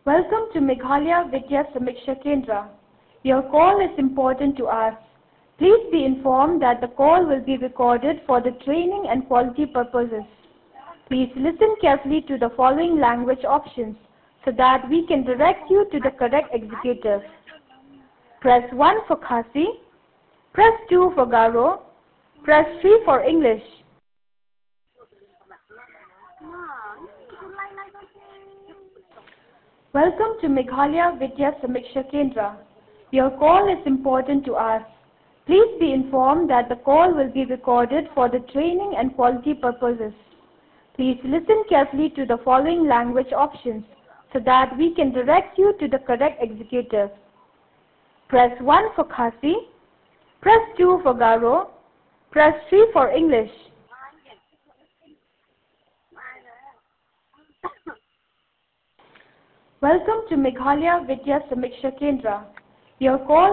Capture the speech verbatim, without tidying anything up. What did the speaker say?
Welcome to Meghalaya Vidya Samiksha Kendra. Your call is important to us. Please be informed that the call will be recorded for the training and quality purposes. Please listen carefully to the following language options so that we can direct you to the correct executive. Press one for Khasi, press two for Garo, press three for English. Welcome to Meghalaya Vidya Samiksha Kendra. Your call is important to us. Please be informed that the call will be recorded for the training and quality purposes. Please listen carefully to the following language options so that we can direct you to the correct executive. Press one for Khasi, press two for Garo, press three for English. Welcome to Meghalaya Vidya Samiksha Kendra. Your call